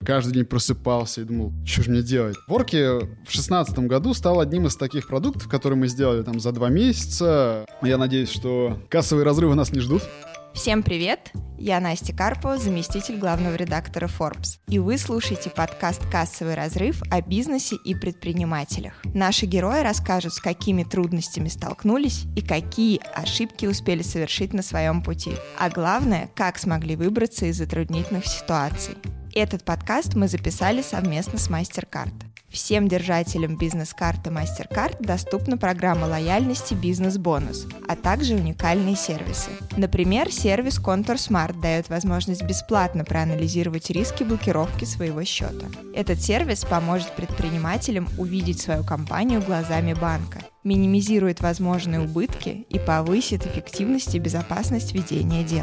каждый день просыпался и думал, что же мне делать. Worky в 2016 году стал одним из таких продуктов, которые мы сделали там за 2 месяца. Я надеюсь, что кассовые разрывы нас не ждут. Всем привет! Я Настя Карпова, заместитель главного редактора Forbes. И вы слушаете подкаст «Кассовый разрыв» о бизнесе и предпринимателях. Наши герои расскажут, с какими трудностями столкнулись и какие ошибки успели совершить на своем пути. А главное, как смогли выбраться из затруднительных ситуаций. Этот подкаст мы записали совместно с MasterCard. Всем держателям бизнес-карты MasterCard доступна программа лояльности «Бизнес-бонус», а также уникальные сервисы. Например, сервис Contour Smart дает возможность бесплатно проанализировать риски блокировки своего счета. Этот сервис поможет предпринимателям увидеть свою компанию глазами банка, минимизирует возможные убытки и повысит эффективность и безопасность ведения дел.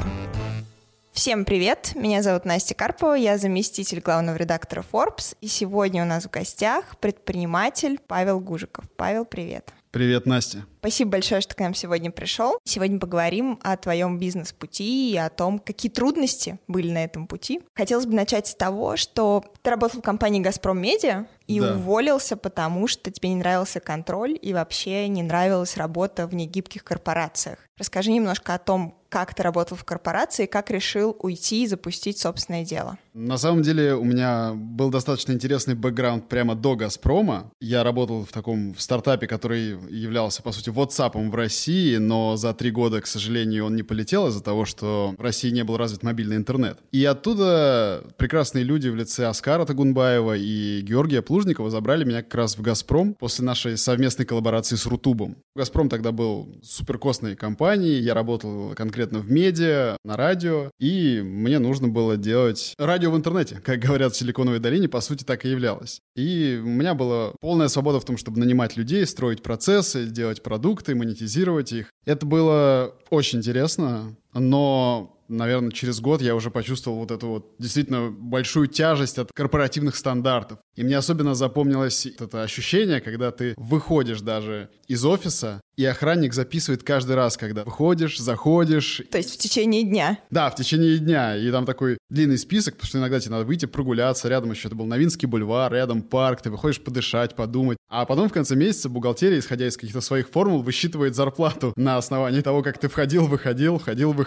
Всем привет, меня зовут Настя Карпова, я заместитель главного редактора Forbes, и сегодня у нас в гостях предприниматель Павел Гужиков. Павел, привет. Привет, Настя. Спасибо большое, что к нам сегодня пришел. Сегодня поговорим о твоем бизнес-пути и о том, какие трудности были на этом пути. Хотелось бы начать с того, что ты работал в компании «Газпром Медиа» и уволился, потому что тебе не нравился контроль и вообще не нравилась работа в негибких корпорациях. Расскажи немножко о том, как ты работал в корпорации и как решил уйти и запустить собственное дело. На самом деле у меня был достаточно интересный бэкграунд прямо до «Газпрома». Я работал в стартапе, который являлся, по сути, WhatsApp в России, но за 3 года, к сожалению, он не полетел из-за того, что в России не был развит мобильный интернет. И оттуда прекрасные люди в лице Оскара Тагунбаева и Георгия Плужникова забрали меня как раз в «Газпром» после нашей совместной коллаборации с Рутубом. «Газпром» тогда был суперкостной компанией, я работал конкретно в медиа, на радио, и мне нужно было делать радио в интернете, как говорят в Силиконовой долине, по сути, так и являлось. И у меня была полная свобода в том, чтобы нанимать людей, строить процессы, делать продукты, монетизировать их. Это было очень интересно, но, наверное, через год я уже почувствовал вот эту вот действительно большую тяжесть от корпоративных стандартов. И мне особенно запомнилось это ощущение, когда ты выходишь даже из офиса, и охранник записывает каждый раз, когда выходишь, заходишь. То есть в течение дня? Да, в течение дня. И там такой длинный список, потому что иногда тебе надо выйти прогуляться. Рядом еще это был Новинский бульвар, рядом парк. Ты выходишь подышать, подумать. А потом в конце месяца бухгалтерия, исходя из каких-то своих формул, высчитывает зарплату на основании того, как ты входил, выходил.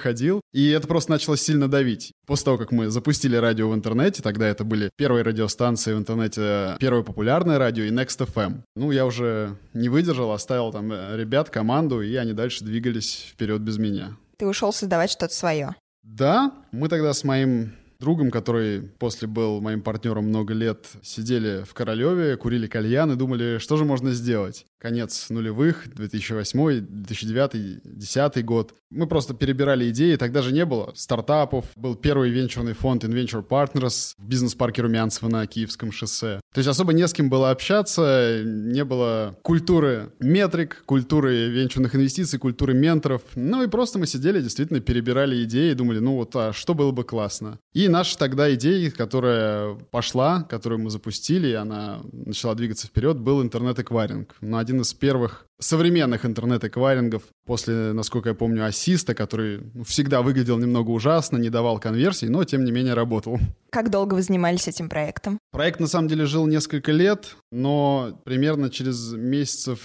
И это просто начало сильно давить. После того, как мы запустили радио в интернете, тогда это были первые радиостанции в интернете, первое популярное радио и Next FM. Ну, я уже не выдержал, оставил там ребят, команду, и они дальше двигались вперед без меня. Ты ушел создавать что-то свое. Да, мы тогда с моим другом, который после был моим партнером много лет, сидели в Королеве, курили кальян и думали, что же можно сделать. Конец нулевых, 2008, 2009, 2010 год. Мы просто перебирали идеи, тогда же не было стартапов. Был первый венчурный фонд InVenture Partners в бизнес-парке Румянцева на Киевском шоссе. То есть особо не с кем было общаться, не было культуры метрик, культуры венчурных инвестиций, культуры менторов. Ну и просто мы сидели, действительно перебирали идеи и думали, ну вот, а что было бы классно? И наша тогда идея, которая пошла, которую мы запустили, и она начала двигаться вперед, был интернет-эквайринг. Один из первых современных интернет-эквайрингов после, насколько я помню, Ассиста, который всегда выглядел немного ужасно, не давал конверсий, но тем не менее работал. Как долго вы занимались этим проектом? Проект на самом деле жил несколько лет, но примерно через месяцев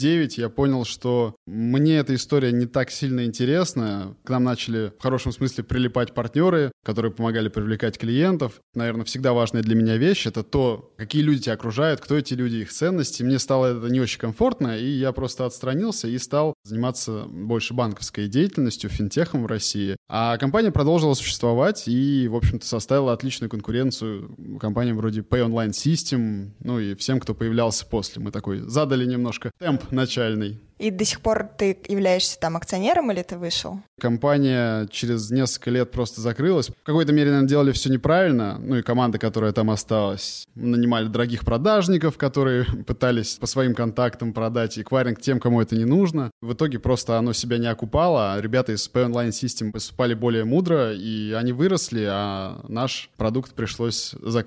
9 я понял, что мне эта история не так сильно интересна. К нам начали в хорошем смысле прилипать партнеры, которые помогали привлекать клиентов. Наверное, всегда важная для меня вещь — это то, какие люди тебя окружают, кто эти люди, их ценности. Мне стало это не очень комфортно, и я просто отстранился и стал заниматься больше банковской деятельностью, финтехом в России. А компания продолжила существовать и, в общем-то, составила отличную конкуренцию компаниям вроде Pay Online System, ну и всем, кто появлялся после. Мы такой задали немножко темп начальный. И до сих пор ты являешься там акционером или ты вышел? Компания через несколько лет просто закрылась. В какой-то мере, наверное, делали все неправильно. Ну и команда, которая там осталась, нанимали дорогих продажников, которые пытались по своим контактам продать эквайринг тем, кому это не нужно. В итоге просто оно себя не окупало, а ребята из Pay Online System поступали более мудро, и они выросли, а наш продукт пришлось закрыть.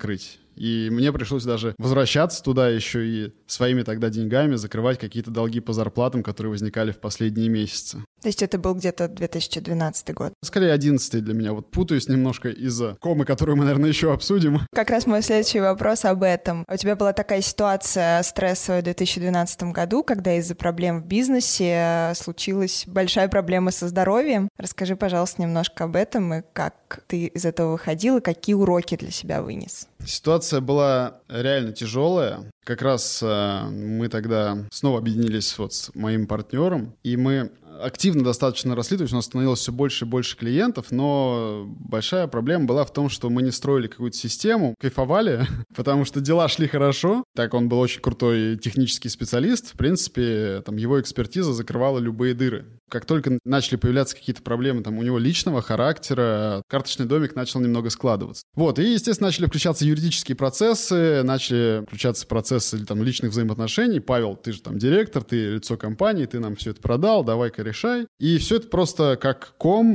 И мне пришлось даже возвращаться туда еще и своими тогда деньгами закрывать какие-то долги по зарплатам, которые возникали в последние месяцы. То есть это был где-то 2012 год? Скорее, 11-й для меня. Вот путаюсь немножко из-за комы, которую мы, наверное, еще обсудим. Как раз мой следующий вопрос об этом. У тебя была такая ситуация стрессовая в 2012 году, когда из-за проблем в бизнесе случилась большая проблема со здоровьем. Расскажи, пожалуйста, немножко об этом и как ты из этого выходил, и какие уроки для себя вынес. Ситуация была реально тяжелая. Как раз мы тогда снова объединились вот с моим партнером, и мы активно достаточно росли, то есть у нас становилось все больше и больше клиентов, но большая проблема была в том, что мы не строили какую-то систему, кайфовали, потому что дела шли хорошо. Так он был очень крутой технический специалист, в принципе, там его экспертиза закрывала любые дыры. Как только начали появляться какие-то проблемы там у него личного характера, карточный домик начал немного складываться. Вот, и, естественно, начали включаться юридические процессы, начали включаться процессы там личных взаимоотношений. Павел, ты же там директор, ты лицо компании, ты нам все это продал, давай-ка решай. И все это просто как ком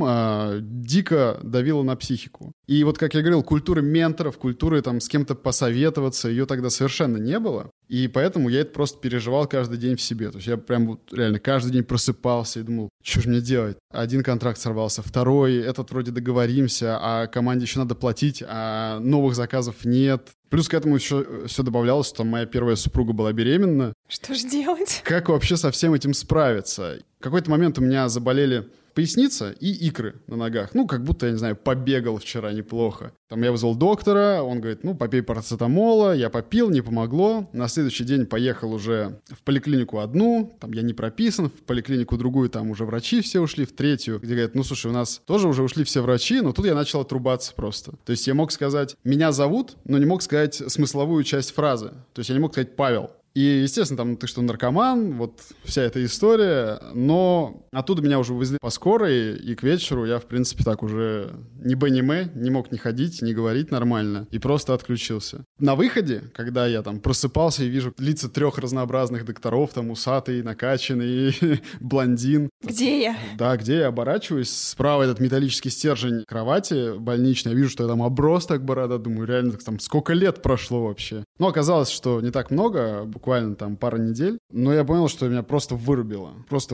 дико давило на психику. И вот, как я говорил, культуры менторов, культуры там с кем-то посоветоваться, ее тогда совершенно не было. И поэтому я это просто переживал каждый день в себе. То есть я прям вот реально каждый день просыпался и думал, что же мне делать? Один контракт сорвался, второй, этот вроде договоримся, а команде еще надо платить, а новых заказов нет. Плюс к этому еще все добавлялось, что моя первая супруга была беременна. Что же делать? Как вообще со всем этим справиться? В какой-то момент у меня заболели поясница и икры на ногах. Ну, как будто, я не знаю, побегал вчера неплохо. Там я вызвал доктора, он говорит, ну, попей парацетамола, я попил, не помогло. На следующий день поехал уже в поликлинику одну, там я не прописан, в поликлинику другую, там уже врачи все ушли, в третью, где говорят, ну, слушай, у нас тоже уже ушли все врачи, но тут я начал отрубаться просто. То есть я мог сказать, меня зовут, но не мог сказать смысловую часть фразы. То есть я не мог сказать Павел. И, естественно, там, ты что, наркоман, вот вся эта история, но оттуда меня уже увезли по скорой, и к вечеру я, в принципе, так уже ни бэ, ни мэ, не мог ни ходить, ни говорить нормально, и просто отключился. На выходе, когда я там просыпался и вижу лица 3 разнообразных докторов, там усатый, накачанный, блондин. Где я? Да, где я оборачиваюсь, справа этот металлический стержень кровати больничной, я вижу, что я там оброс так борода, думаю, реально, там сколько лет прошло вообще. Но оказалось, что не так много, буквально там пара недель, но я понял, что меня просто вырубило,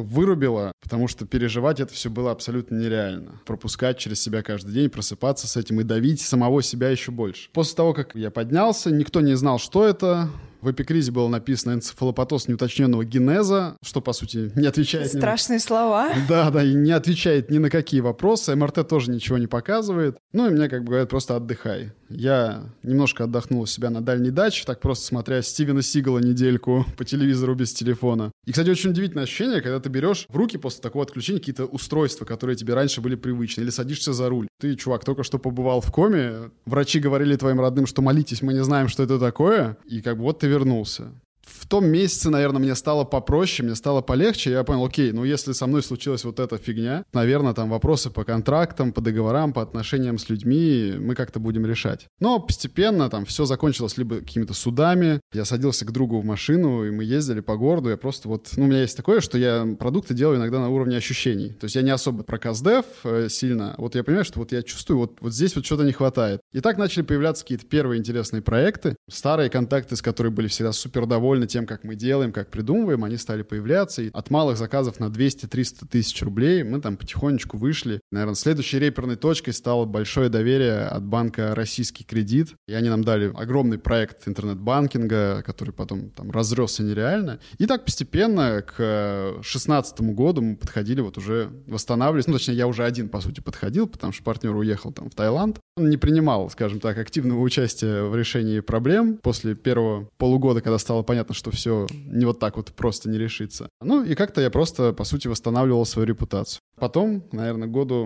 потому что переживать это все было абсолютно нереально. Пропускать через себя каждый день, просыпаться с этим и давить самого себя еще больше. После того, как я поднялся, никто не знал, что это. В эпикризе было написано энцефалопатоз неуточненного генеза, что, по сути, не отвечает... Страшные слова. Да, и не отвечает ни на какие вопросы. МРТ тоже ничего не показывает. Ну, и мне, как бы говорят, просто отдыхай. Я немножко отдохнул у себя на дальней даче, так просто смотря Стивена Сигала недельку по телевизору без телефона. И, кстати, очень удивительное ощущение, когда ты берешь в руки после такого отключения какие-то устройства, которые тебе раньше были привычны, или садишься за руль. Ты, чувак, только что побывал в коме, врачи говорили твоим родным, что молитесь, мы не знаем, что это такое, и как бы вот ты вернулся. В том месяце, наверное, мне стало попроще, мне стало полегче. Я понял, окей, ну если со мной случилась вот эта фигня, наверное, там вопросы по контрактам, по договорам, по отношениям с людьми мы как-то будем решать. Но постепенно там все закончилось либо какими-то судами. Я садился к другу в машину, и мы ездили по городу. Я просто вот... Ну, у меня есть такое, что я продукты делаю иногда на уровне ощущений. То есть я не особо про каздев сильно. Вот я понимаю, что вот я чувствую, вот здесь вот что-то не хватает. И так начали появляться какие-то первые интересные проекты. Старые контакты, с которыми были всегда супер довольны тем, как мы делаем, как придумываем, они стали появляться. И от малых заказов на 200-300 тысяч рублей мы там потихонечку вышли. Наверное, следующей реперной точкой стало большое доверие от банка «Российский кредит». И они нам дали огромный проект интернет-банкинга, который потом там разросся нереально. И так постепенно к 2016 году мы подходили, вот уже восстанавливались. Ну, точнее, я уже один, по сути, подходил, потому что партнер уехал там в Таиланд. Он не принимал, скажем так, активного участия в решении проблем. После первого полугода, когда стало понятно, что все не вот так вот просто не решится. Ну и как-то я просто, по сути, восстанавливал свою репутацию. Потом, наверное, году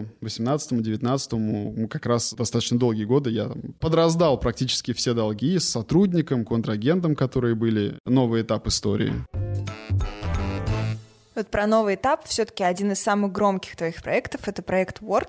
18-19, как раз достаточно долгие годы, я там подраздал практически все долги с сотрудником, контрагентом, которые были. Новый этап истории. Вот про новый этап. Все-таки один из самых громких твоих проектов — это проект Worky.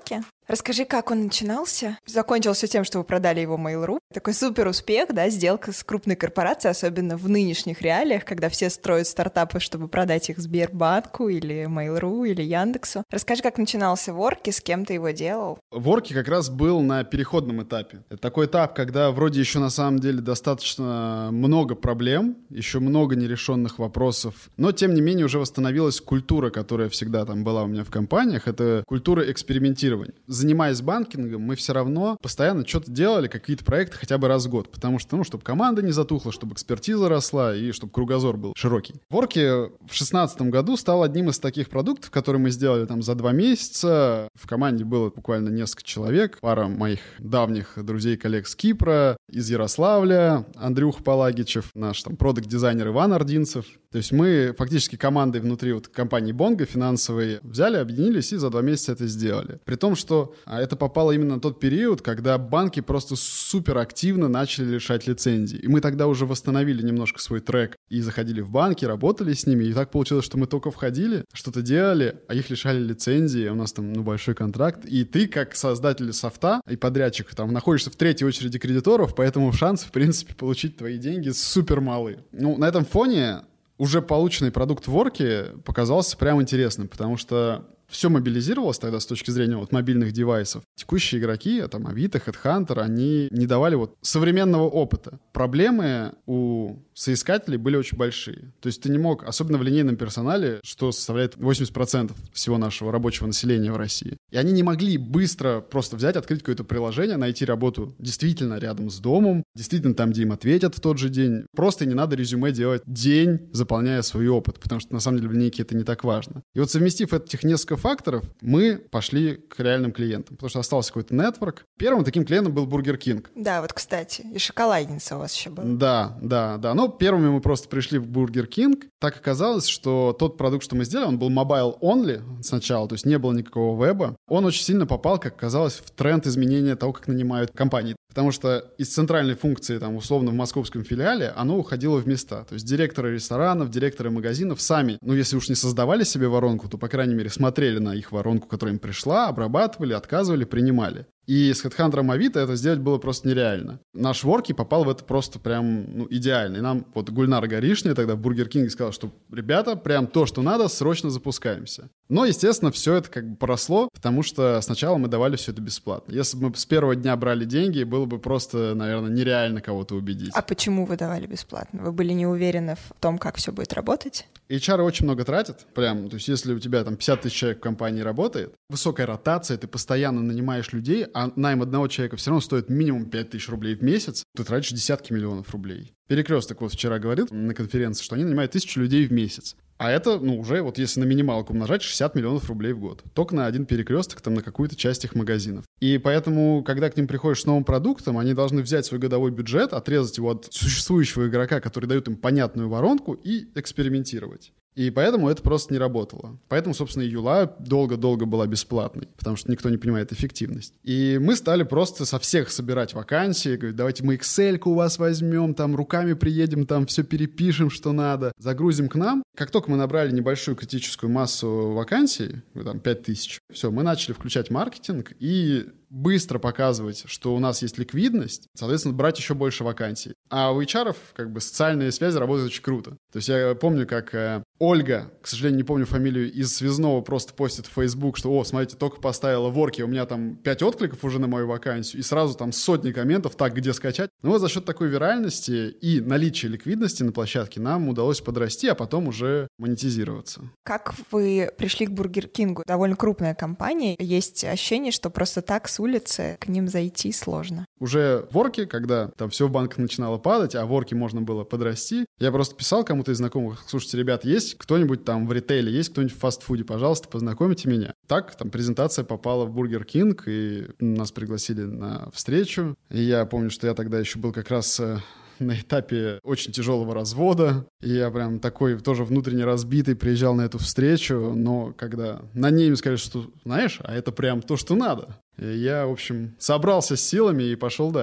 Расскажи, как он начинался? Закончился тем, что вы продали его Mail.ru. Такой супер успех, да, сделка с крупной корпорацией, особенно в нынешних реалиях, когда все строят стартапы, чтобы продать их Сбербанку или Mail.ru или Яндексу. Расскажи, как начинался Worky, с кем ты его делал? Worky как раз был на переходном этапе. Это такой этап, когда вроде еще на самом деле достаточно много проблем, еще много нерешенных вопросов, но тем не менее уже восстановилась культура, которая всегда там была у меня в компаниях, это культура экспериментирования. Занимаясь банкингом, мы все равно постоянно что-то делали, какие-то проекты хотя бы раз в год, потому что, чтобы команда не затухла, чтобы экспертиза росла и чтобы кругозор был широкий. Worky в 2016 году стал одним из таких продуктов, которые мы сделали там за 2 месяца. В команде было буквально несколько человек, пара моих давних друзей, коллег с Кипра, из Ярославля, Андрюха Палагичев, наш там продакт-дизайнер Иван Ординцев. То есть мы фактически командой внутри компании Bongo финансовой взяли, объединились и за 2 месяца это сделали. При том, что это попало именно на тот период, когда банки просто супер активно начали лишать лицензий. И мы тогда уже восстановили немножко свой трек и заходили в банки, работали с ними. И так получилось, что мы только входили, что-то делали, а их лишали лицензии. У нас там большой контракт. И ты, как создатель софта и подрядчик, там находишься в 3-й очереди кредиторов, поэтому шансы, в принципе, получить твои деньги супер малы. На этом фоне уже полученный продукт Worky показался прям интересным, потому что все мобилизировалось тогда с точки зрения мобильных девайсов. Текущие игроки, там Авито, HeadHunter, они не давали современного опыта. Проблемы у соискателей были очень большие. То есть ты не мог, особенно в линейном персонале, что составляет 80% всего нашего рабочего населения в России. И они не могли быстро просто взять, открыть какое-то приложение, найти работу действительно рядом с домом, действительно там, где им ответят в тот же день. Просто не надо резюме делать день, заполняя свой опыт, потому что на самом деле в линейке это не так важно. И совместив этих несколько факторов, мы пошли к реальным клиентам, потому что остался какой-то нетворк. Первым таким клиентом был Burger King. Да, кстати, и шоколадница у вас еще была. Да. Но первыми мы просто пришли в Burger King. Так оказалось, что тот продукт, что мы сделали, он был mobile only сначала, то есть не было никакого веба. Он очень сильно попал, как оказалось, в тренд изменения того, как нанимают компании. Потому что из центральной функции, там, условно, в московском филиале, оно уходило в места. То есть директоры ресторанов, директоры магазинов сами, если уж не создавали себе воронку, то, по крайней мере, смотрели на их воронку, которая им пришла, обрабатывали, отказывали, принимали. И с HeadHunter Авито это сделать было просто нереально. Наш Worky попал в это просто прям идеально. И нам Гульнар Горишня тогда в Burger King сказал, что ребята, прям то, что надо, срочно запускаемся. Но, естественно, все это поросло, потому что сначала мы давали все это бесплатно. Если бы мы с первого дня брали деньги, было бы просто, наверное, нереально кого-то убедить. А почему вы давали бесплатно? Вы были не уверены в том, как все будет работать? HR очень много тратят, прям, то есть если у тебя там 50 тысяч человек в компании работает, высокая ротация, ты постоянно нанимаешь людей, а найм одного человека все равно стоит минимум 5 тысяч рублей в месяц, ты тратишь десятки миллионов рублей. Перекресток вчера говорил на конференции, что они нанимают 1000 людей в месяц. А это, уже если на минималку умножать, 60 миллионов рублей в год. Только на один перекресток, там, на какую-то часть их магазинов. И поэтому, когда к ним приходишь с новым продуктом, они должны взять свой годовой бюджет, отрезать его от существующего игрока, который дает им понятную воронку, и экспериментировать. И поэтому это просто не работало. Поэтому, собственно, Юла долго-долго была бесплатной, потому что никто не понимает эффективность. И мы стали просто со всех собирать вакансии, говорить, давайте мы Excel-ку у вас возьмем, там руками приедем, там все перепишем, что надо, загрузим к нам. Как только мы набрали небольшую критическую массу вакансий, там 5000, все, мы начали включать маркетинг и быстро показывать, что у нас есть ликвидность, соответственно, брать еще больше вакансий. А у HR социальные связи работают очень круто. То есть я помню, как Ольга, к сожалению, не помню фамилию, из Связного просто постит в Facebook, что, смотрите, только поставила Worky, у меня там 5 откликов уже на мою вакансию, и сразу там сотни комментов, так, где скачать. За счет такой виральности и наличия ликвидности на площадке нам удалось подрасти, а потом уже монетизироваться. Как вы пришли к Burger King? Довольно крупная компания. Есть ощущение, что просто так с улицы к ним зайти сложно. Уже в Worky, когда там все в банках начинало падать, а в Worky можно было подрасти, я просто писал кому-то из знакомых: слушайте, ребят, есть кто-нибудь там в ритейле, есть кто-нибудь в фастфуде, пожалуйста, познакомьте меня. Так, там презентация попала в Burger King, и нас пригласили на встречу. И я помню, что я тогда еще был как раз на этапе очень тяжелого развода. И я прям такой тоже внутренне разбитый приезжал на эту встречу, но когда на ней мне сказали, что, знаешь, а это прям то, что надо. И я, в общем, собрался с силами и пошел дальше.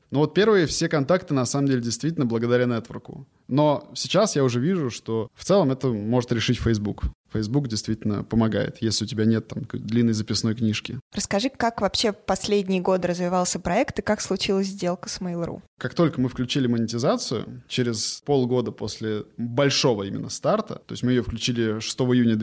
Но вот первые все контакты, на самом деле, действительно благодаря нетворку. Но сейчас я уже вижу, что в целом это может решить Facebook. Facebook действительно помогает, если у тебя нет там длинной записной книжки. Расскажи, как вообще последние годы развивался проект и как случилась сделка с Mail.ru? Как только мы включили монетизацию, через полгода после большого именно старта, то есть мы ее включили 6 июня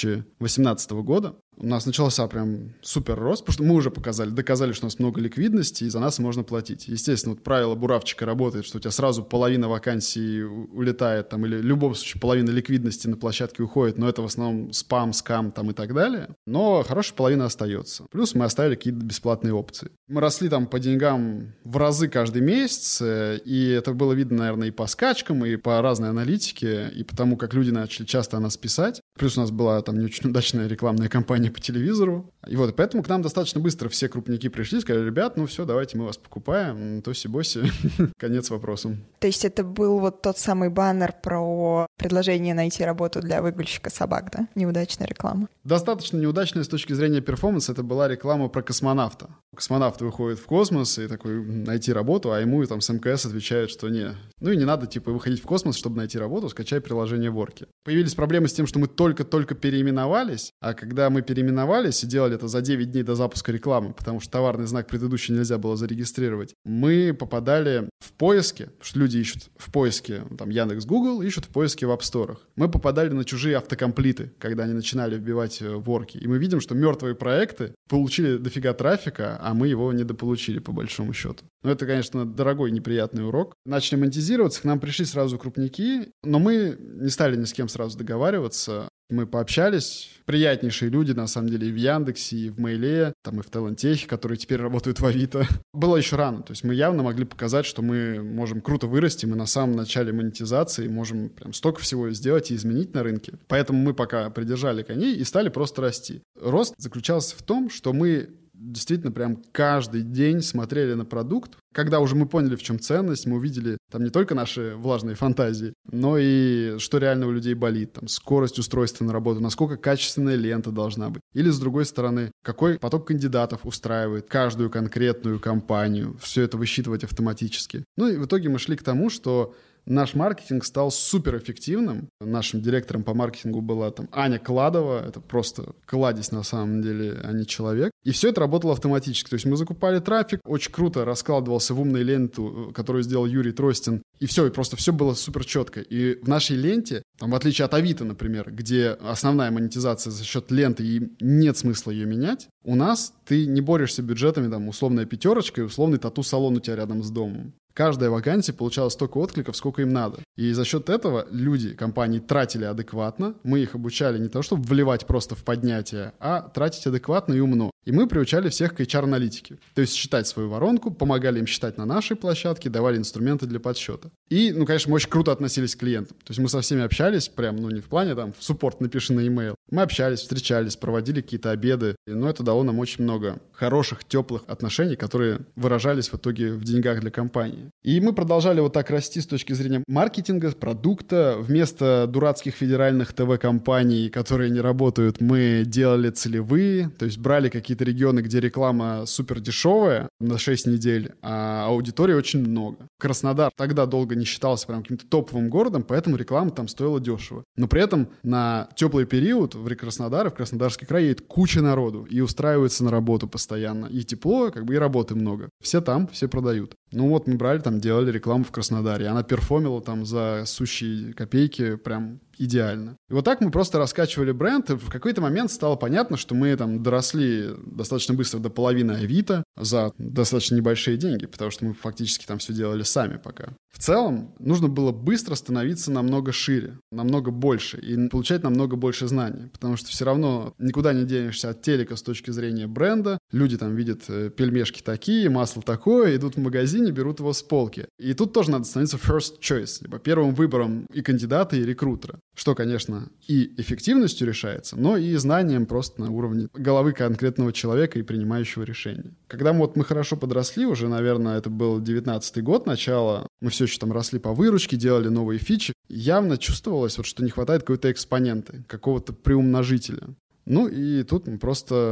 2018 года, у нас начался прям супер рост, потому что мы уже доказали, что у нас много ликвидности, и за нас можно платить. Естественно, вот правило буравчика работает, что у тебя сразу половина вакансий улетает, там, или в любом случае половина ликвидности на площадке уходит, но это в основном спам, скам там и так далее. Но хорошая половина остается. Плюс мы оставили какие-то бесплатные опции. Мы росли там по деньгам в разы каждый месяц, и это было видно, наверное, и по скачкам, и по разной аналитике, и потому как люди начали часто о нас писать. Плюс у нас была там не очень удачная рекламная кампания по телевизору. И вот, и поэтому к нам достаточно быстро все крупники пришли, сказали: ребят, ну все, давайте мы вас покупаем, тоси-боси, конец вопросам. То есть это был вот тот самый баннер про предложение найти работу для выгульщика собак, да? Неудачная реклама. Достаточно неудачная с точки зрения перформанса, это была реклама про космонавта. Космонавт выходит в космос и такой: найти работу, а ему там с МКС отвечают, что не. Ну и не надо, типа, выходить в космос, чтобы найти работу, скачай приложение Worky. Появились проблемы с тем, что мы только-только переименовались, а когда мы переименовались и делали это за 9 дней до запуска рекламы, потому что товарный знак предыдущий нельзя было зарегистрировать, мы попадали в поиски, потому что люди ищут в поиске, там, Яндекс, Google, ищут в поиске в App Store. Мы попадали на чужие автокомплиты, когда они начинали вбивать Worky. И мы видим, что мертвые проекты получили дофига трафика, а мы его недополучили, по большому счету. Но это, конечно, дорогой, неприятный урок. Начали монетизироваться, к нам пришли сразу крупники, но мы не стали ни с кем сразу договариваться. Мы пообщались. Приятнейшие люди, на самом деле, и в Яндексе, и в Мейле, там и в Талантехе, которые теперь работают в Авито. Было еще рано. То есть мы явно могли показать, что мы можем круто вырасти. Мы на самом начале монетизации можем прям столько всего сделать и изменить на рынке. Поэтому мы пока придержали коней и стали просто расти. Рост заключался в том, что мы действительно прям каждый день смотрели на продукт. Когда уже мы поняли, в чем ценность, мы увидели там не только наши влажные фантазии, но и что реально у людей болит. Там скорость устройства на работу, насколько качественная лента должна быть. Или, с другой стороны, какой поток кандидатов устраивает каждую конкретную компанию. Все это высчитывать автоматически. Ну и в итоге мы шли к тому, что наш маркетинг стал суперэффективным. Нашим директором по маркетингу была там Аня Кладова. Это просто кладезь на самом деле, а не человек. И все это работало автоматически. То есть мы закупали трафик, очень круто раскладывался в умную ленту, которую сделал Юрий Тростин. И все, и просто все было супер четко. И в нашей ленте, там, в отличие от Авито, например, где основная монетизация за счет ленты и нет смысла ее менять, у нас ты не борешься бюджетами, там, условная пятерочка и условный тату-салон у тебя рядом с домом. Каждая вакансия получала столько откликов, сколько им надо. И за счет этого люди, компании, тратили адекватно. Мы их обучали не то, чтобы вливать просто в поднятие, а тратить адекватно и умно. И мы приучали всех к HR-аналитике. То есть считать свою воронку, помогали им считать на нашей площадке, давали инструменты для подсчета. И, ну, конечно, мы очень круто относились к клиентам. То есть мы со всеми общались, прям, ну, не в плане, там, в суппорт напиши на e-mail. Мы общались, встречались, проводили какие-то обеды. Но это дало нам очень много хороших, теплых отношений, которые выражались в итоге в деньгах для компании. И мы продолжали вот так расти с точки зрения маркетинга, продукта. Вместо дурацких федеральных ТВ-компаний, которые не работают, мы делали целевые, то есть брали какие-то регионы, где реклама супер дешевая на 6 недель, а аудитории очень много. Краснодар тогда долго не считался прям каким-то топовым городом, поэтому реклама там стоила дешево. Но при этом на теплый период в Краснодар и в Краснодарский край едет куча народу и устраивается на работу постоянно. И тепло, как бы, и работы много. Все там, все продают. Ну вот мы брали, там делали рекламу в Краснодаре. Она перформила там за сущие копейки прям идеально. И вот так мы просто раскачивали бренд, и в какой-то момент стало понятно, что мы там доросли достаточно быстро до половины Авито за достаточно небольшие деньги, потому что мы фактически там все делали сами пока. В целом, нужно было быстро становиться намного шире, намного больше и получать намного больше знаний, потому что все равно никуда не денешься от телека с точки зрения бренда. Люди там видят пельмешки такие, масло такое, идут в магазине, берут его с полки. И тут тоже надо становиться first choice, либо первым выбором и кандидата, и рекрутера. Что, конечно, и эффективностью решается, но и знанием просто на уровне головы конкретного человека и принимающего решения. Когда мы хорошо подросли, уже, наверное, это был 19-й год, начало, мы все еще там росли по выручке, делали новые фичи, явно чувствовалось, вот, что не хватает какой-то экспоненты, какого-то приумножителя. Ну и тут мы просто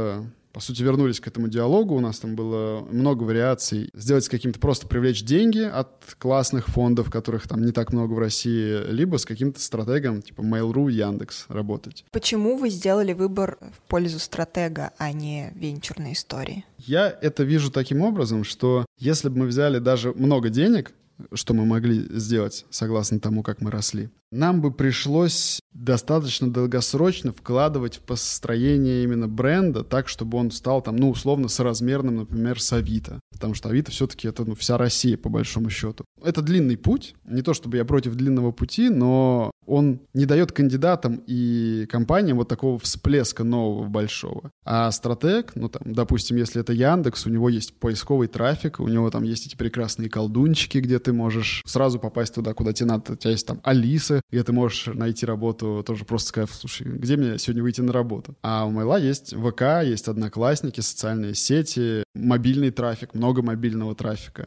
по сути, вернулись к этому диалогу. У нас там было много вариаций. Сделать с каким-то просто привлечь деньги от классных фондов, которых там не так много в России, либо с каким-то стратегом типа Mail.ru, Яндекс работать. Почему вы сделали выбор в пользу стратега, а не венчурной истории? Я это вижу таким образом, что если бы мы взяли даже много денег, что мы могли сделать, согласно тому, как мы росли, нам бы пришлось достаточно долгосрочно вкладывать в построение именно бренда так, чтобы он стал там, условно, соразмерным, например, с Авито. Потому что Авито все-таки это вся Россия, по большому счету. Это длинный путь. Не то, чтобы я против длинного пути, но он не дает кандидатам и компаниям вот такого всплеска нового большого. А стратег, допустим, если это Яндекс, у него есть поисковый трафик, у него там есть эти прекрасные колдунчики, где ты можешь сразу попасть туда, куда тебе надо. У тебя есть там Алиса, где ты можешь найти работу, тоже просто сказать, слушай, где мне сегодня выйти на работу? А у Мейла есть ВК, есть Одноклассники, социальные сети, мобильный трафик, много мобильного трафика.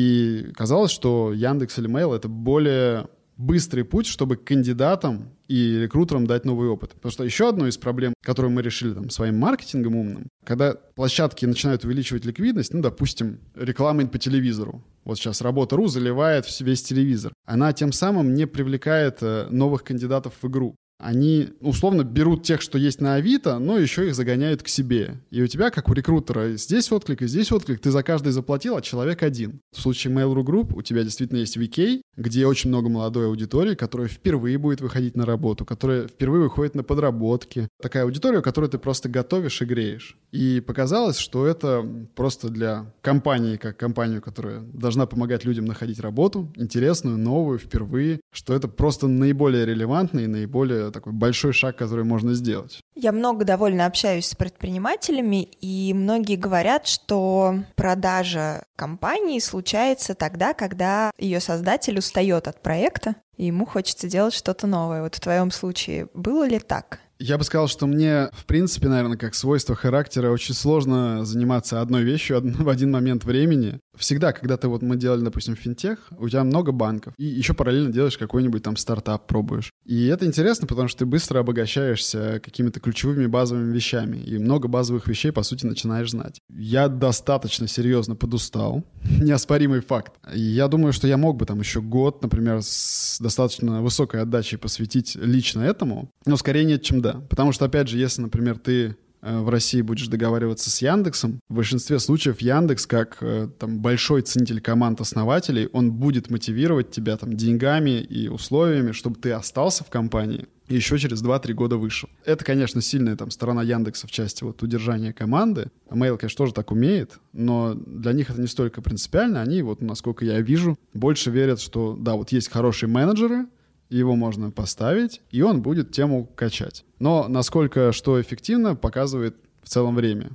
И казалось, что Яндекс или Mail — это более быстрый путь, чтобы кандидатам и рекрутерам дать новый опыт. Потому что еще одной из проблем, которую мы решили своим маркетингом умным, когда площадки начинают увеличивать ликвидность, допустим, рекламой по телевизору. Вот сейчас Работа.ру заливает весь телевизор. Она тем самым не привлекает новых кандидатов в игру. Они, условно, берут тех, что есть на Авито, но еще их загоняют к себе. И у тебя, как у рекрутера, здесь отклик, ты за каждый заплатил, а человек один. В случае Mail.ru Group у тебя действительно есть VK, где очень много молодой аудитории, которая впервые будет выходить на работу, которая впервые выходит на подработки. Такая аудитория, которую ты просто готовишь и греешь. И показалось, что это просто для компании, как компанию, которая должна помогать людям находить работу, интересную, новую, впервые, что это просто наиболее релевантный и наиболее такой большой шаг, который можно сделать. Я много довольно общаюсь с предпринимателями, и многие говорят, что продажа компании случается тогда, когда ее создатель устает от проекта, и ему хочется делать что-то новое. Вот в твоем случае было ли так? Я бы сказал, что мне, в принципе, наверное, как свойство характера, очень сложно заниматься одной вещью в один момент времени. Всегда, когда мы делали, допустим, финтех, у тебя много банков, и еще параллельно делаешь какой-нибудь там стартап, пробуешь. И это интересно, потому что ты быстро обогащаешься какими-то ключевыми базовыми вещами, и много базовых вещей, по сути, начинаешь знать. Я достаточно серьезно подустал, неоспоримый факт. И я думаю, что я мог бы еще год, например, с достаточно высокой отдачей посвятить лично этому, но скорее нет, чем да. Потому что, опять же, если, например, ты в России будешь договариваться с Яндексом, в большинстве случаев Яндекс, как большой ценитель команд основателей, он будет мотивировать тебя деньгами и условиями, чтобы ты остался в компании и еще через 2-3 года вышел. Это, конечно, сильная сторона Яндекса в части удержания команды. Mail, конечно, тоже так умеет, но для них это не столько принципиально. Они, насколько я вижу, больше верят, что да, есть хорошие менеджеры, его можно поставить, и он будет тему качать. Но насколько что эффективно, показывает в целом время.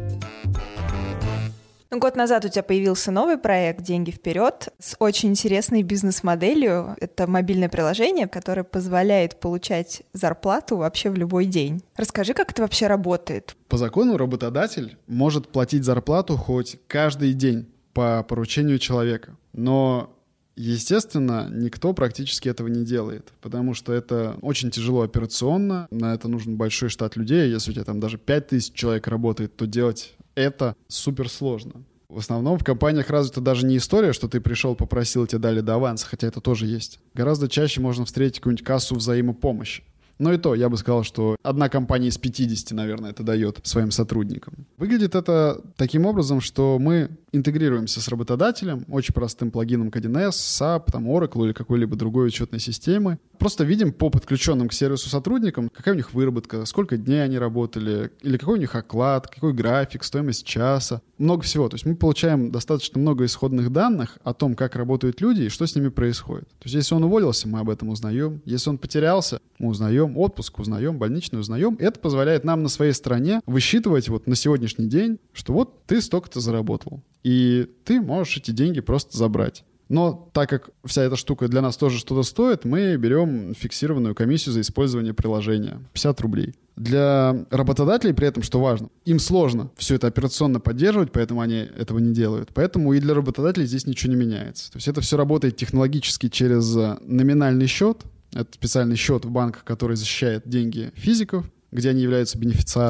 Год назад у тебя появился новый проект «Деньги вперед» с очень интересной бизнес-моделью. Это мобильное приложение, которое позволяет получать зарплату вообще в любой день. Расскажи, как это вообще работает? По закону работодатель может платить зарплату хоть каждый день по поручению человека. Но естественно, никто практически этого не делает, потому что это очень тяжело операционно, на это нужен большой штат людей, если у тебя даже 5000 человек работает, то делать это супер сложно. В основном в компаниях развита даже не история, что ты пришел, попросил, тебе дали до аванса, хотя это тоже есть. Гораздо чаще можно встретить какую-нибудь кассу взаимопомощи. Но и то, я бы сказал, что одна компания из 50, наверное, это дает своим сотрудникам. Выглядит это таким образом, что мы интегрируемся с работодателем, очень простым плагином к 1С, SAP, Oracle или какой-либо другой учетной системы. Просто видим по подключенным к сервису сотрудникам, какая у них выработка, сколько дней они работали, или какой у них оклад, какой график, стоимость часа. Много всего. То есть мы получаем достаточно много исходных данных о том, как работают люди и что с ними происходит. То есть если он уволился, мы об этом узнаем. Если он потерялся, мы узнаем. Отпуск узнаем, больничный узнаем. Это позволяет нам на своей стороне высчитывать на сегодняшний день, что ты столько-то заработал. И ты можешь эти деньги просто забрать. Но так как вся эта штука для нас тоже что-то стоит, мы берем фиксированную комиссию за использование приложения. 50 рублей. Для работодателей при этом, что важно, им сложно все это операционно поддерживать, поэтому они этого не делают. Поэтому и для работодателей здесь ничего не меняется. То есть это все работает технологически через номинальный счет. Это специальный счет в банках, который защищает деньги физиков, где они являются бенефициарами.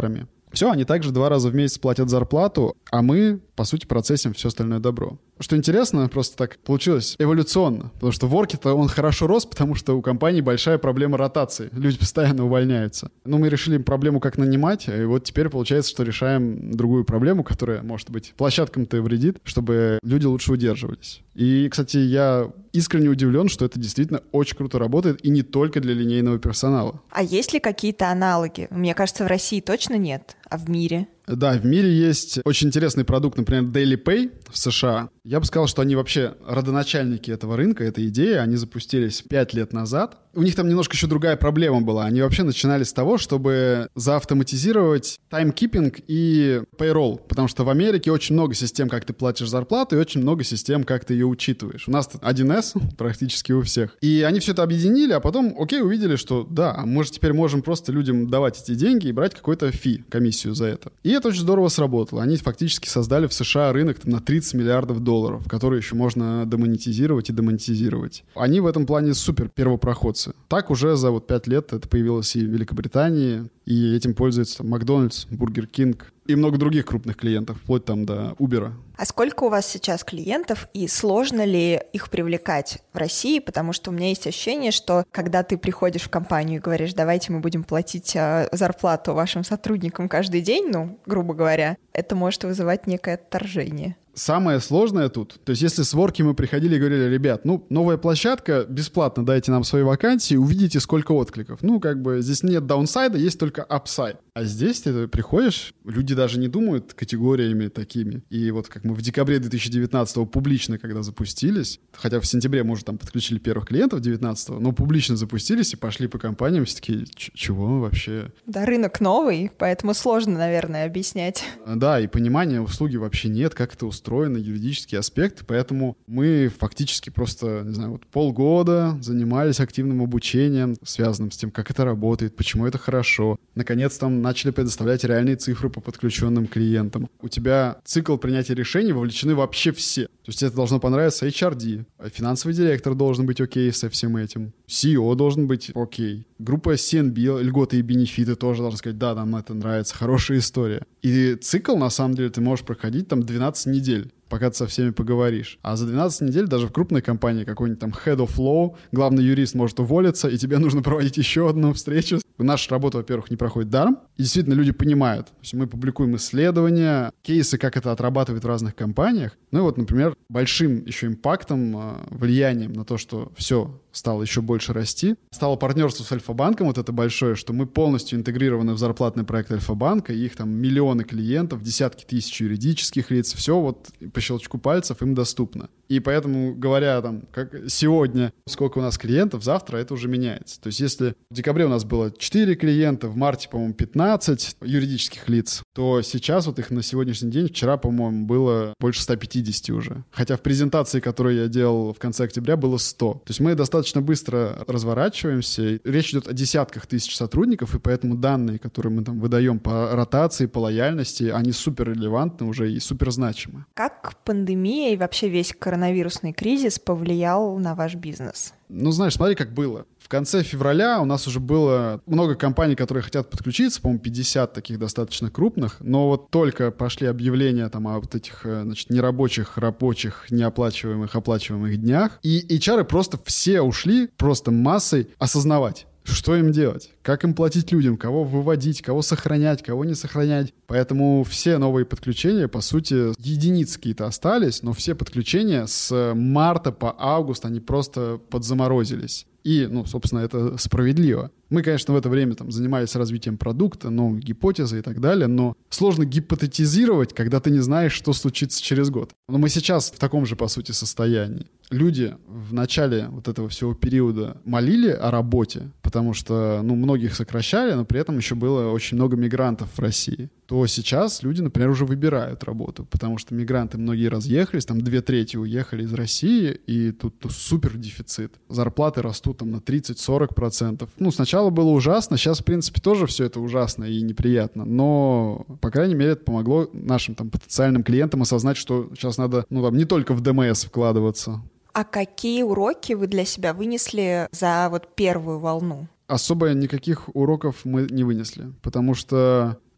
Все, они также 2 раза в месяц платят зарплату, а мы, по сути, процессим все остальное добро. Что интересно, просто так получилось эволюционно, потому что в Workit он хорошо рос, потому что у компании большая проблема ротации. Люди постоянно увольняются. Но мы решили проблему, как нанимать, и вот теперь получается, что решаем другую проблему, которая, может быть, площадкам-то вредит, чтобы люди лучше удерживались. И, кстати, я искренне удивлен, что это действительно очень круто работает, и не только для линейного персонала. А есть ли какие-то аналоги? Мне кажется, в России точно нет, а в мире? Да, в мире есть очень интересный продукт, например, Daily Pay в США. Я бы сказал, что они вообще родоначальники этого рынка, этой идеи. Они запустились 5 лет назад. У них там немножко еще другая проблема была. Они вообще начинали с того, чтобы заавтоматизировать таймкипинг и payroll. Потому что в Америке очень много систем, как ты платишь зарплату, и очень много систем, как ты ее учитываешь. У нас 1С практически у всех. И они все это объединили, а потом, увидели, что да, мы же теперь можем просто людям давать эти деньги и брать какой-то комиссию за это. И это очень здорово сработало. Они фактически создали в США рынок на $30 миллиардов, который еще можно демонетизировать и демонетизировать. Они в этом плане супер первопроходцы. Так уже за 5 лет это появилось и в Великобритании, и этим пользуется Макдональдс, Бургер Кинг и много других крупных клиентов, вплоть там до Убера. А сколько у вас сейчас клиентов и сложно ли их привлекать в России? Потому что у меня есть ощущение, что когда ты приходишь в компанию и говоришь, давайте мы будем платить зарплату вашим сотрудникам каждый день, грубо говоря, это может вызывать некое отторжение. Самое сложное тут, то есть если с Worky мы приходили и говорили, ребят, новая площадка, бесплатно дайте нам свои вакансии, увидите, сколько откликов. Здесь нет даунсайда, есть только апсайд. А здесь ты приходишь, люди даже не думают категориями такими. И вот как мы в декабре 2019-го публично, когда запустились, хотя в сентябре мы уже там подключили первых клиентов 19-го, но публично запустились и пошли по компаниям, все такие, чего вообще? Да, рынок новый, поэтому сложно, наверное, объяснять. Да, и понимания услуги вообще нет, как это устроено, юридический аспект, поэтому мы фактически просто, полгода занимались активным обучением, связанным с тем, как это работает, почему это хорошо. Наконец, там начали предоставлять реальные цифры по подключенным клиентам. У тебя цикл принятия решений вовлечены вообще все. То есть это должно понравиться HRD, финансовый директор должен быть окей со всем этим, CEO должен быть окей, группа CNB, льготы и бенефиты тоже должны сказать, да, нам это нравится, хорошая история. И цикл, на самом деле, ты можешь проходить 12 недель, пока ты со всеми поговоришь. А за 12 недель даже в крупной компании какой-нибудь Head of Law, главный юрист может уволиться, и тебе нужно проводить еще одну встречу. Наша работа, во-первых, не проходит даром. И действительно люди понимают. То есть мы публикуем исследования, кейсы, как это отрабатывает в разных компаниях. Например, большим еще импактом, влиянием на то, что все стало еще больше расти, стало партнерство с Альфа-банком, это большое, что мы полностью интегрированы в зарплатный проект Альфа-банка, их там миллионы клиентов, десятки тысяч юридических лиц, все по щелчку пальцев им доступно. И поэтому, говоря как сегодня, сколько у нас клиентов, завтра это уже меняется. То есть если в декабре у нас было 4 клиента, в марте, по-моему, 15 юридических лиц, то сейчас их на сегодняшний день, вчера, по-моему, было больше 150 уже. Хотя в презентации, которую я делал в конце октября, было 100. То есть мы достаточно быстро разворачиваемся. Речь идет о десятках тысяч сотрудников, и поэтому данные, которые мы выдаем по ротации, по лояльности, они супер релевантны уже и супер значимы. Как пандемия и вообще весь коронавирусный кризис повлиял на ваш бизнес? Смотри, как было. В конце февраля у нас уже было много компаний, которые хотят подключиться, по-моему, 50 таких достаточно крупных, но только пошли объявления о этих, нерабочих, рабочих, неоплачиваемых, оплачиваемых днях, и HR просто все ушли просто массой осознавать, что им делать, как им платить людям, кого выводить, кого сохранять, кого не сохранять. Поэтому все новые подключения, по сути, единицы какие-то остались, но все подключения с марта по август, они просто подзаморозились. И, собственно, это справедливо. Мы, конечно, в это время занимались развитием продукта, новые гипотезы и так далее, но сложно гипотетизировать, когда ты не знаешь, что случится через год. Но мы сейчас в таком же, по сути, состоянии. Люди в начале этого всего периода молили о работе, потому что, многих сокращали, но при этом еще было очень много мигрантов в России. То сейчас люди, например, уже выбирают работу, потому что мигранты многие разъехались, 2/3 уехали из России, и тут супер дефицит. Зарплаты растут на 30-40%. Сначала было ужасно, сейчас, в принципе, тоже все это ужасно и неприятно, но, по крайней мере, это помогло нашим потенциальным клиентам осознать, что сейчас надо, не только в ДМС вкладываться. А какие уроки вы для себя вынесли за первую волну? Особо никаких уроков мы не вынесли, потому что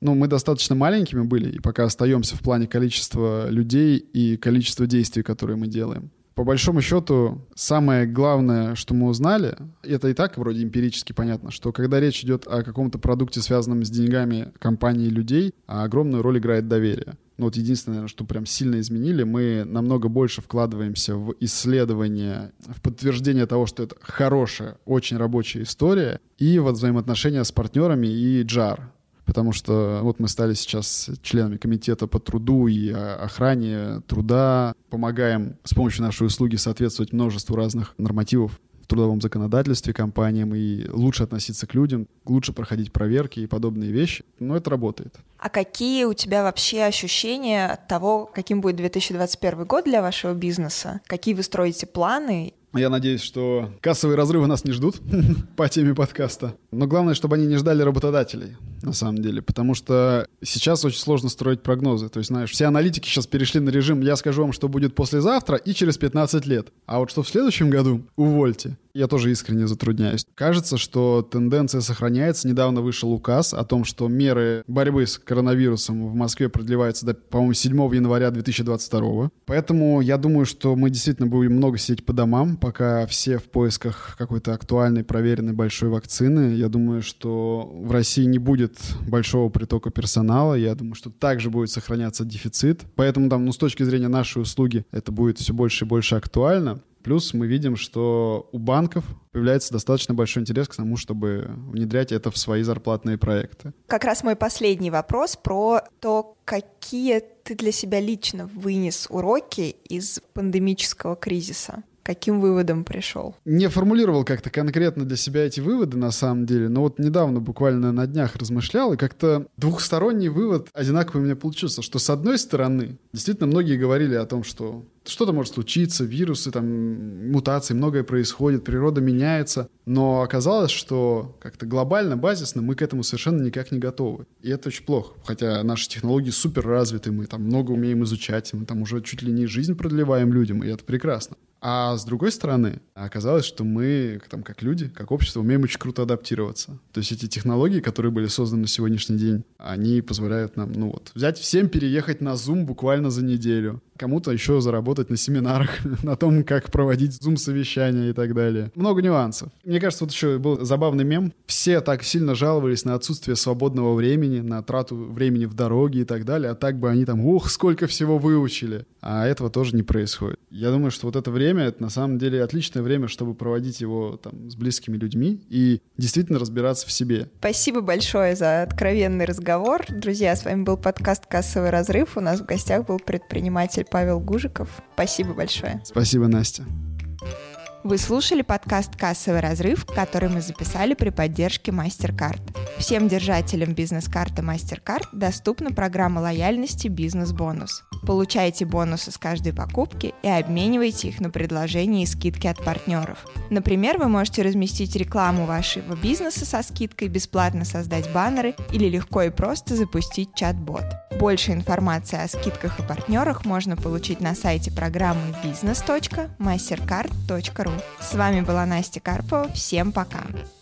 мы достаточно маленькими были и пока остаемся в плане количества людей и количества действий, которые мы делаем. По большому счету, самое главное, что мы узнали, это и так вроде эмпирически понятно, что когда речь идет о каком-то продукте, связанном с деньгами компании и людей, огромную роль играет доверие. Единственное, наверное, что прям сильно изменили, мы намного больше вкладываемся в исследование, в подтверждение того, что это хорошая, очень рабочая история, и в взаимоотношения с партнерами и JAR. Потому что мы стали сейчас членами комитета по труду и охране труда, помогаем с помощью нашей услуги соответствовать множеству разных нормативов в трудовом законодательстве компаниям и лучше относиться к людям, лучше проходить проверки и подобные вещи. Но это работает. А какие у тебя вообще ощущения от того, каким будет 2021 год для вашего бизнеса? Какие вы строите планы? Я надеюсь, что кассовые разрывы нас не ждут по теме подкаста. Но главное, чтобы они не ждали работодателей, на самом деле. Потому что сейчас очень сложно строить прогнозы. То есть, знаешь, все аналитики сейчас перешли на режим «я скажу вам, что будет послезавтра и через 15 лет». А вот что в следующем году — увольте. Я тоже искренне затрудняюсь. Кажется, что тенденция сохраняется. Недавно вышел указ о том, что меры борьбы с коронавирусом в Москве продлеваются до, по-моему, 7 января 2022. Поэтому я думаю, что мы действительно будем много сидеть по домам, пока все в поисках какой-то актуальной, проверенной большой вакцины. Я думаю, что в России не будет большого притока персонала. Я думаю, что также будет сохраняться дефицит. Поэтому с точки зрения нашей услуги это будет все больше и больше актуально. Плюс мы видим, что у банков появляется достаточно большой интерес к тому, чтобы внедрять это в свои зарплатные проекты. Как раз мой последний вопрос про то, какие ты для себя лично вынес уроки из пандемического кризиса. Каким выводом пришел? Не формулировал как-то конкретно для себя эти выводы, на самом деле, но недавно, буквально на днях размышлял, и как-то двухсторонний вывод одинаковый у меня получился, что с одной стороны, действительно многие говорили о том, что что-то может случиться, вирусы, мутации, многое происходит, природа меняется, но оказалось, что как-то глобально, базисно мы к этому совершенно никак не готовы. И это очень плохо, хотя наши технологии супер развиты, мы много умеем изучать, мы уже чуть ли не жизнь продлеваем людям, и это прекрасно. А с другой стороны, оказалось, что мы, как люди, как общество, умеем очень круто адаптироваться. То есть эти технологии, которые были созданы на сегодняшний день, они позволяют нам, взять всем, переехать на Zoom буквально за неделю. Кому-то еще заработать на семинарах, на том, как проводить Zoom-совещания и так далее. Много нюансов. Мне кажется, еще был забавный мем. Все так сильно жаловались на отсутствие свободного времени, на трату времени в дороге и так далее, а так бы они сколько всего выучили. А этого тоже не происходит. Я думаю, что это время, это на самом деле отличное время, чтобы проводить его с близкими людьми и действительно разбираться в себе. Спасибо большое за откровенный разговор. Друзья, с вами был подкаст «Кассовый разрыв». У нас в гостях был предприниматель Павел Гужиков. Спасибо большое. Спасибо, Настя. Вы слушали подкаст «Кассовый разрыв», который мы записали при поддержке MasterCard. Всем держателям бизнес-карты MasterCard доступна программа лояльности «Бизнес-бонус». Получайте бонусы с каждой покупки и обменивайте их на предложения и скидки от партнеров. Например, вы можете разместить рекламу вашего бизнеса со скидкой, бесплатно создать баннеры или легко и просто запустить чат-бот. Больше информации о скидках и партнерах можно получить на сайте программы business.mastercard.ru. С вами была Настя Карпова. Всем пока!